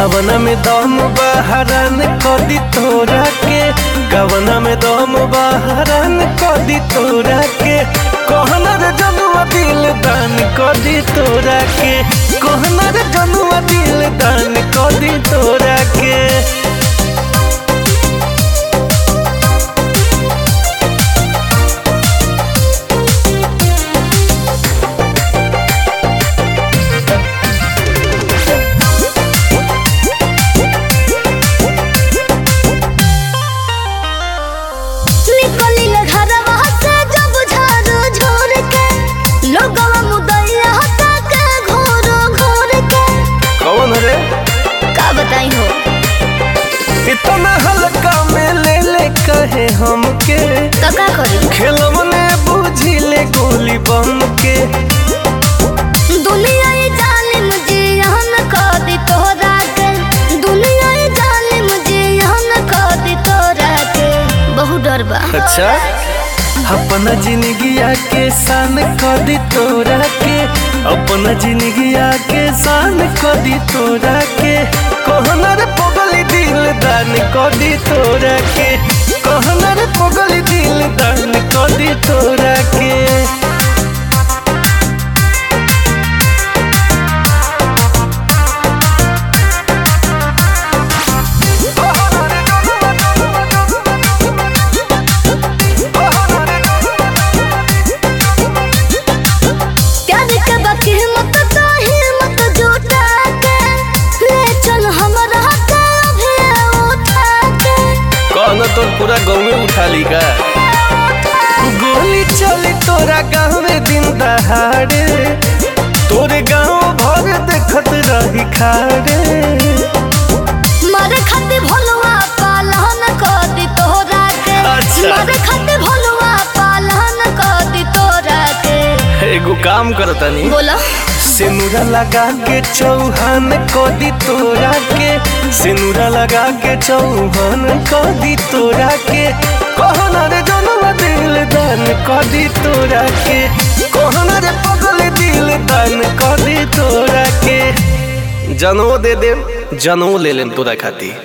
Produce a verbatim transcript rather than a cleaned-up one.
कवना में दम बहरान कदी तोरा के, कवना में दम बहरान कदी तोरा के, कहना रे जनुआ दिल दान कदी तोरा के, कहना रे जनुआ दिल दान कदी तोरा के। कौन रे का बताई हो इतना हल्का में ले ले कहे हमके, तो का करी खेलवने बुझी ले गोली बम के। दुनिया ये जाने मुझे यहाँ न कदी तोरा के, दुनिया ये जाने मुझे यहाँ न कदी तोरा के, बहुत डर बा। अच्छा अपना जिंदगिया के शान कदी तोरा के, अपना जिंदगिया के शान कदी तोरा के, कहना रे पगली दिल दान कदी तोरा के, कहना रे पगली दिल दान कदी तोरा के। तो पूरा गाँव में उठा ली का, गोली चली तोरा गाँव में दिन दहाड़े, तोरे गाँव भर देखत रही खाड़े। मारे खाते भलवा पालन कदी तोरा के, अच्छा। मारे खाते भलवा पालन कदी तोरा के। एगो काम करता नहीं बोलो सिनुरा लगा के चौहान कदी तोरा के, सिनुरा लगा के चौहान कदी तोरा के, कहना रे जनुआ दिल दान कदी तोरा के, कहना रे पगल दिल दान कदी तोरा के। जनऊ दे दे जनऊ ले लेन तोरा खाती।